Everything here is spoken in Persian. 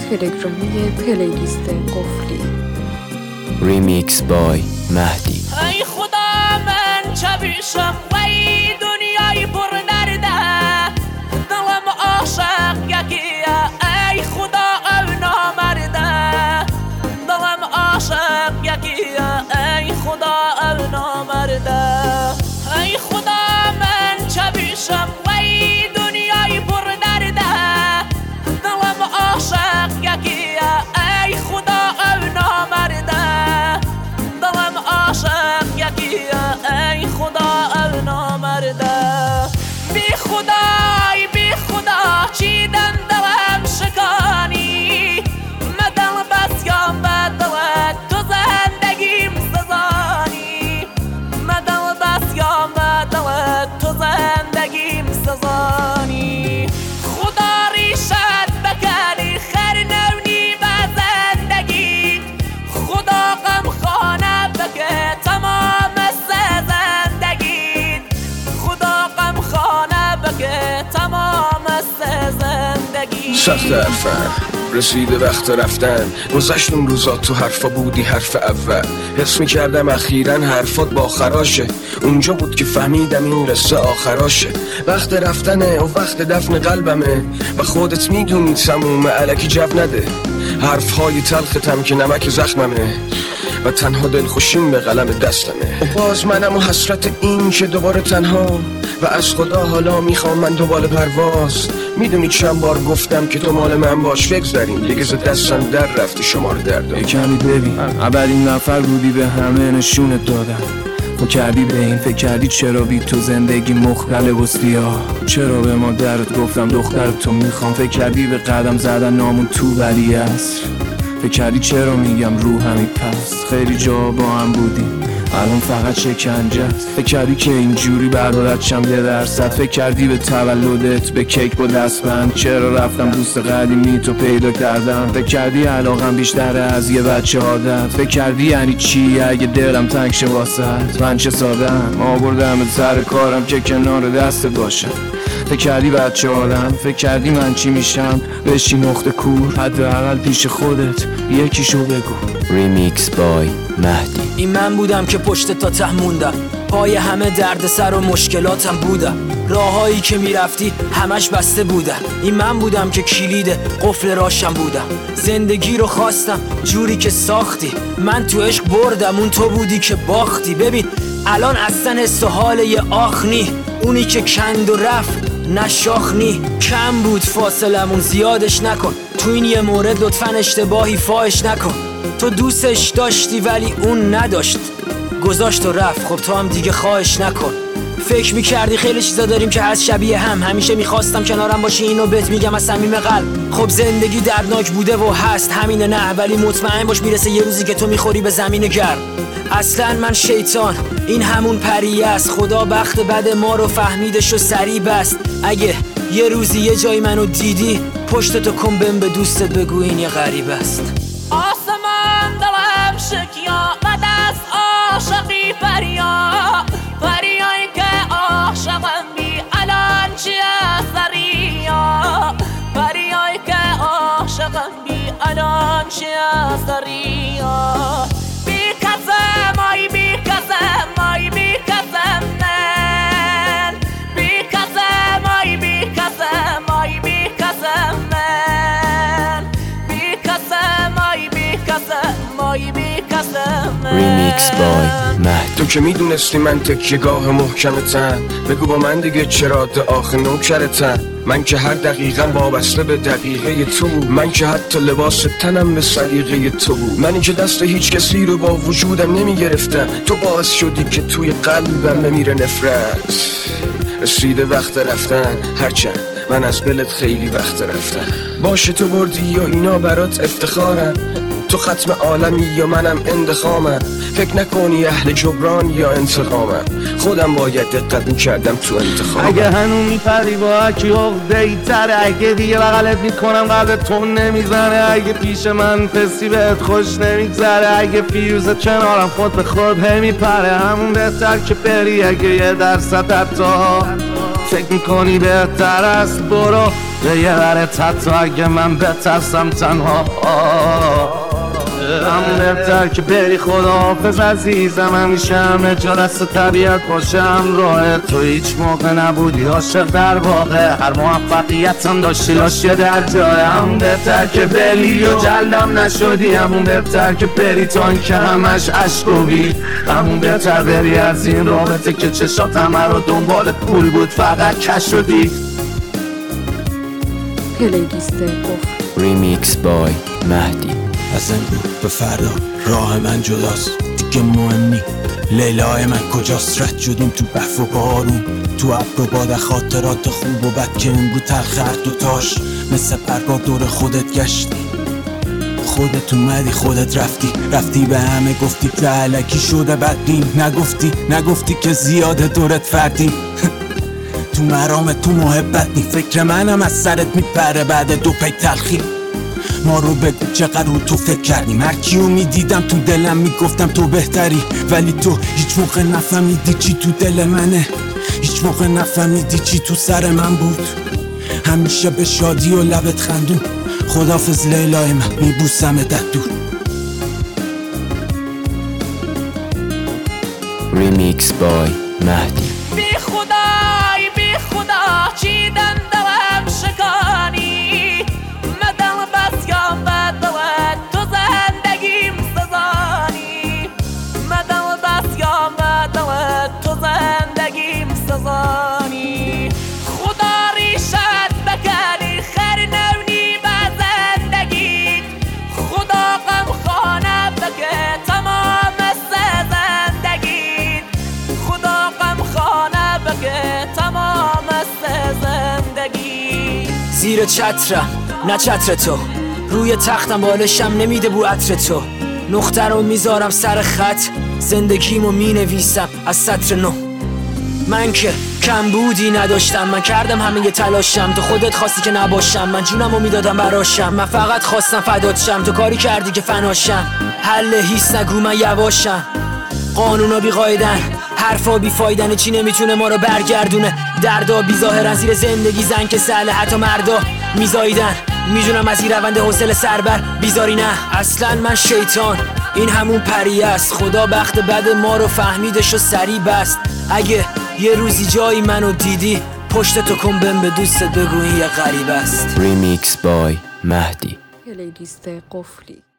تلگرامی پلیلیست قفلی. ریمیکس بای مهدی. ای خدا من چه بیشم وی دنیای پر درده، دلم عاشق یکیه ای خدا او نامرده، دلم عاشق یکیه ای خدا او نامرده. ای خدا من چه بیشم وی دنیای پر درده، دلم عاشق یکیه ای خدا او نامرده، دلم عاشق یکیه ای خدا او نامرده. بی خدای بی خدا چیدن دلم شکانی، مدل بسیام بدل تو زندگیم سزانی، مدل بسیام بدل تو زندگیم سزانی. خدا ریشت بکنی خر نونی به زندگی، خدا غم خانه بکه تمام زندگی، خدا غم خانه بکه تمام زندگی. سخت حرفم رسیده وقت رفتن، گذشت اون روزا تو حرفا بودی حرف اول، حس میکردم اخیراً حرفات با خراشه، اونجا بود که فهمیدم این قصه آخراشه. وقت رفتنه و وقت دفن قلبمه و خودت میدونی تموم علکی جو نده، حرفهای تلختم که نمک زخممه و تنها دلخوشیم به قلم دستمه. و باز منم و حسرت این که دوباره تنها و از خدا حالا میخوام من دوباره پرواز. میدونی چند بار گفتم که تو مال من باش، بگذاریم دیگه ز دستم در رفتی شمار دردم. یه کمی ببین اولین نفر بودی به همه نشونت دادم، فکر کردی به این فکر کردی چرا بی تو زندگی مختلف ها، چرا به مادرت گفتم دختر تو میخوام، فکر کردی به قدم زدن نامون تو ولی عصر، فکر کردی چرا میگم رو همی پس، خیلی جا با هم بودیم الان فقط شکنجه است، فکر کردی که اینجوری برادرت شم 1%، فکر کردی به تولدت به کیک با دستبند، چرا رفتم دوست قدیمی تو پیدا کردم، فکر کردی علاقم بیشتره از یه بچه عادت، فکر کردی یعنی چی اگه دلم تنگ شه واسهت، من چه سادم آوردم سر کارم که کنار دست باشم، فکر کردی بچه آدم، فکر کردی من چی میشم بشی نقطه کور، حداقل پیش خودت یکیشو بگو. ریمیکس بای مهدی. این من بودم که پشت تا ته موندم، پای همه دردسر و مشکلاتم بودم، راهایی که میرفتی همش بسته بودن، این من بودم که کلید قفل راشم بودم، زندگی رو خواستم جوری که ساختی، من تو عشق بردم اون تو بودی که باختی. ببین الان اصلا حس و حال یه آخ نی، اونی که کند و رفت نشاخ نی، کم بود فاصلمون زیادش نکن، تو این یه مورد لطفا اشتباهی فاش نکن، تو دوستش داشتی ولی اون نداشت، گذاشت و رفت، خب تو هم دیگه خواهش نکن. فکر میکردی خیلی چیزا داریم که از شبیه هم، همیشه میخواستم کنارم باشی اینو بهت میگم از صمیم قلب، خب زندگی دردناک بوده و هست همینه نه، ولی مطمئن باش میرسه یه روزی که تو میخوری به زمین گرم. اصلا من شیطان این همون پریه است، خدا بخت بد ما رو فهمیدش و سریع بست، اگه یه روزی یه جای منو دیدی پشتتو کن بهم به دوستت بگو این یه غریب است. آسمان دلم شکیا و دست عاشقی فریا، فریایی که عاشقم بی الان چی اثریا، فریایی که عاشقم بی الان چی اثریا. بی کسم آی بی کسم آی بی کسم من، بی کسم آی بی کسم آی بی کسم من، بی کسم آی بی کسم آی بی کسم من. ریمیکس بای مهدی. تو که میدونستی من تکیه‌گاه محکمتم، بگو با من دیگه چرا آخه نوکرتم، من که هر دقیقا وابسته به دقیقه تو بود، من که حتی لباس تنم به سلیقه تو بود، منی که دست هیچ کسی رو با وجودم نمیگرفتم، تو باعث شدی که توی قلبم بمیره نفرت. رسیده وقت رفتن هرچند من از دلت خیلی وقت رفتم، باشه تو بردی یا اینا برات افتخارم، تو ختم عالمی یا منم اندخامم، فکر نکنی اهل جبران یا انتقامم، خودم باید دقت میکردم تو انتخابم. اگه هنو میپری با اکی عقده‌ای تره، اگه دیگه بغلت میکنم قلبت تون نمیزنه، اگه پیش من پسی بهت خوش نمیگذره، اگه فیوزت کنارم خود به خود همیپره، همون بهتر که بری اگه 1% حتی فکر میکنی بهتر است برو به یه ورت حتی اگه من بترسم تنها همون بهتر که بری خداحافظ عزیزم همیشه همه جا دست طبیعت باشم راه تو هیچ موقع نبودی عاشق در واقع هر موفقیتم داشتی لاشیه در جای همون بهتر که بری و جلدم نشدی همون بهتر که بری تا که همش عشق و بی همون بهتر بری از این رابطه که چشات همه رو دنبال پول بود فقط کش شدی پلیلیست قفلی. ریمیکس بای مهدی. از امروز به فردا راه من جداست دیگه مهم نی لیلای من کجاست رد شدیم تو برف و بارون تو ابر و باد خاطرات خوب و بد که امروز تلخ دوتاش مثل پرگار دور خودت گشتی خودت اومدی خودت رفتی به همه گفتی که علکی شده بدبین نگفتی که زیاده دورت فردیم تو مرام تو محبت نی فکر منم از سرت میپره بعد دو پی تلخی ما رو بگو چقدر رو تو فکر کردیم هر کیو میدیدم تو دلم میگفتم تو بهتری ولی تو هیچ موقع نفهمیدی چی تو دل منه هیچ موقع نفهمیدی چی تو سر من بود همیشه به شادی و لبت خندون خدافظ لیلای من میبوسم دت دور ریمیکس بای مهدی. بی خدا چیدن دلم شکانی مدل بسیام و دلت تو زندگیم سزانی مدل بسیام و دلت تو زندگیم سزانی خدا ریشت بکنی خیر نونی به زندگی خدا غم خانه بگه تمام زندگی خدا غم خانه بگه تمام زندگی زیر چترم نه چتر تو روی تختم بالشم نمیده بو عطر تو نقطه رو میذارم سر خط زندگیمو مینویسم از سطر نو من که کم بودی نداشتم من کردم همه یه تلاشم تو خودت خواستی که نباشم من جونمو میدادم براشم من فقط خواستم فدات شم تو کاری کردی که فناشم حل هیس نگو من یواشم قانونا بی قاعدن حرفا بی فایدن چی نمیتونه ما رو برگردونه دردا بی ظاهرن زیر زندگی زن که سهله حتی مردا میزاییدن میدونم از این روند حوصله سربر بیزاری نه اصلا من شیطان این همون پریه است خدا بخت بد ما رو فهمیدش و سری بست اگه یه روزی جایی منو دیدی پشت تو کن بهم به دوستت بگو این یه غریب است ریمیکس بای مهدی. پلیلیست قفلی.